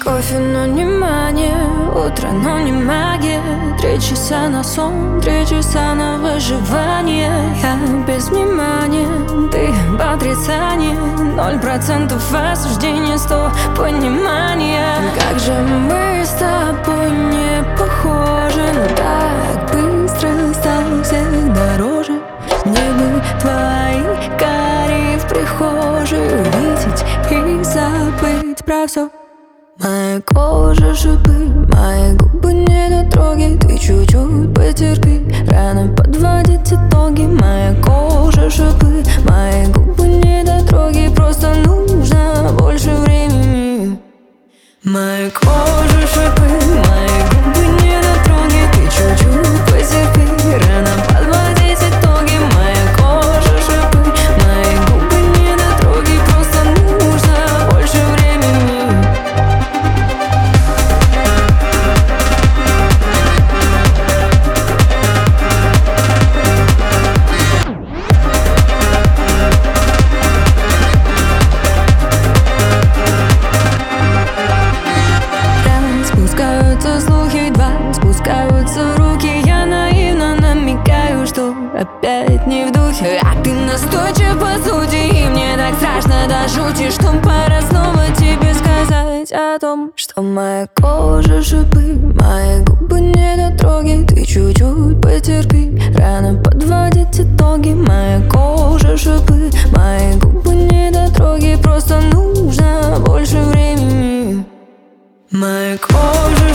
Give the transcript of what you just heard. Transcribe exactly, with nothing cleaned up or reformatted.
Кофе, но не мания, утро, но не магия. Три часа на сон, три часа на выживание. Я без внимания, ты в отрицании. Ноль процентов осуждения, сто понимания. Как же мы с тобой не похожи, но так быстро стал всех дороже. Мне бы твои карие в прихожей увидеть и забыть про все. Моя кожа шипы, мои губы недотроги. Ты чуть-чуть потерпи, рано подводить итоги. Моя кожа шипы, мои губы недотроги. Просто нужно больше времени. Моя кожа шипы, мои губы недотроги. Ты чуть-чуть потерпи, рано подводить итоги. Моя кожа шипы, мои губы недотроги. Просто нужно больше времени. Спускаются слухи, два спускаются руки. Я наивно намекаю, что опять не в духе. А ты настойчив по сути, и мне так страшно до жути, что пора снова тебе сказать о том, что моя кожа шипы, мои губы недотроги. Ты чуть-чуть потерпи, рано подводить итоги. Моя кожа шипы, мои губы недотроги. Просто нужно больше времени. Моя кожа